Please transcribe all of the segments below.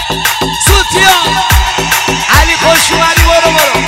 سوتیا علی خوش اومدی برو برو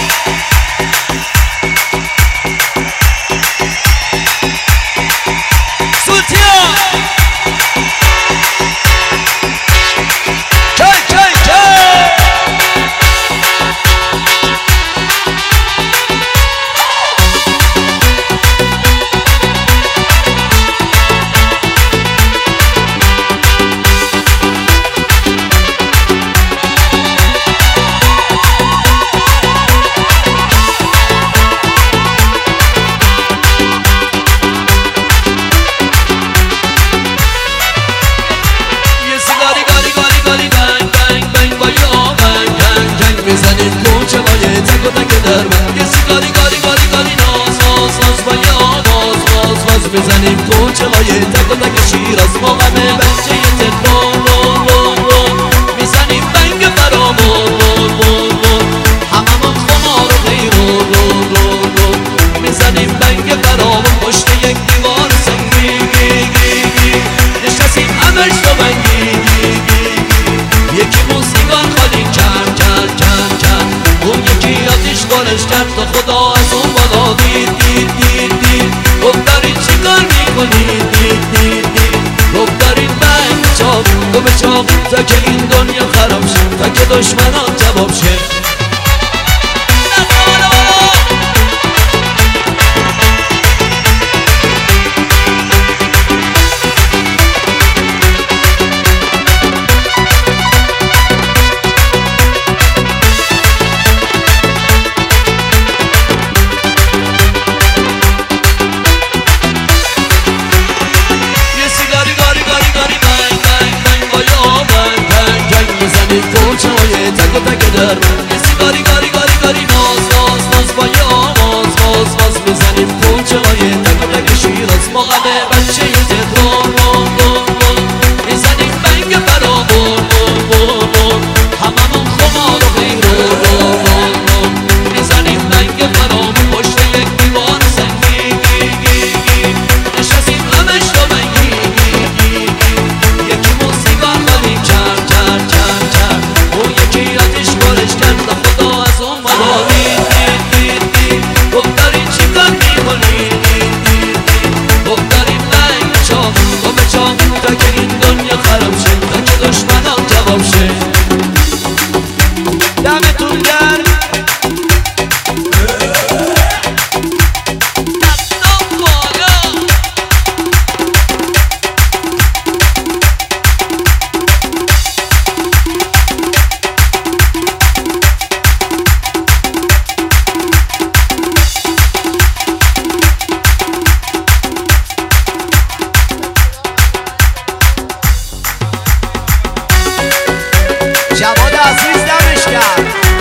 بزنیم کوچه های تک و تک شیراز ما همه بچه تهران میزنیم بنگ فرامون هممون خمار و غیرون میزنیم بنگ فرامون پشت یک دیوار سنگی نشستیم همش رو بنگی یکی موسیقان خالی کرد اون یکی آتیش بارش کرد تا خدا از اون بالا دید گفت دارین چی کار میکنید گفت دارین بنگ چاق تو به چاقی تا که این دنیا خراب شد تا که دشمنان جواب شد کوچه های تک و تک در من یه سیگاری گاری ناز با یه آواز بزنیم کوچه های تک و تک شیراز ما همه بچه تهران میزنیم بنگ فرامون هممون خمار و غیرون میزنیم بنگ فرامون پشت یک دیوار سنگی نشستیم همش رو بنگی یکی موسیقان خالی کرد اون یکی آتیش بارش کرد تا خدا از اون بالا دید گفت دارین چی کار میکنید گفت دارین بنگ چاق تو به چاق تا که این دنیا خراب شد تا که دشمنان جواب شد دمتون گرم جواد عزیز دمش کرد